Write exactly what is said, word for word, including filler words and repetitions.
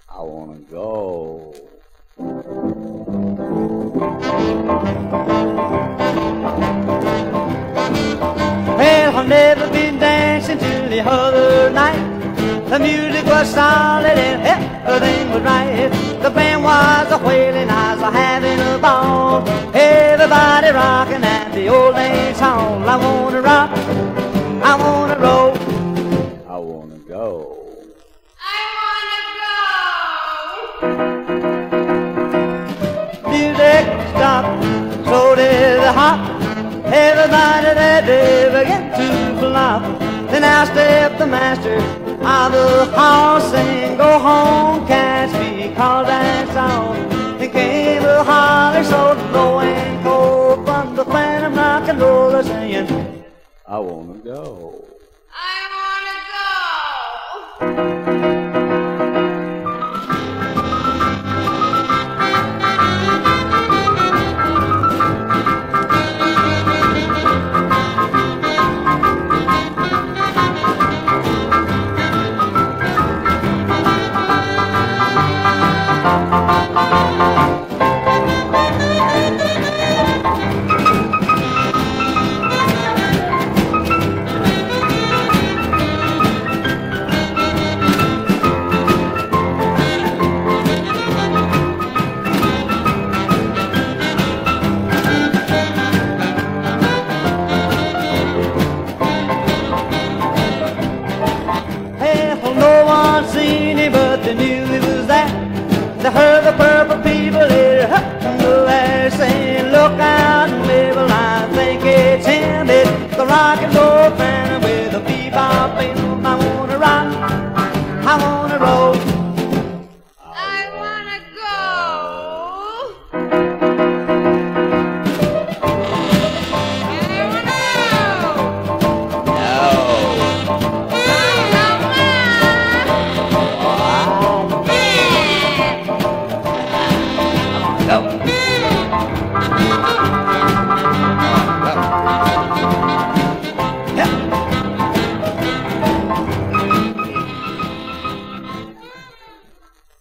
I wanna go. Well, I've never been dancing till the other night. The music was solid and everything was right. The band was a wailing, I was having a ball. Everybody rocking and the old dance hall. I wanna rock, I wanna roll, I wanna go. I wanna go. Music stopped, so did the hop. Everybody that day began to flop. Then out stepped the master of the hall, saying, go home.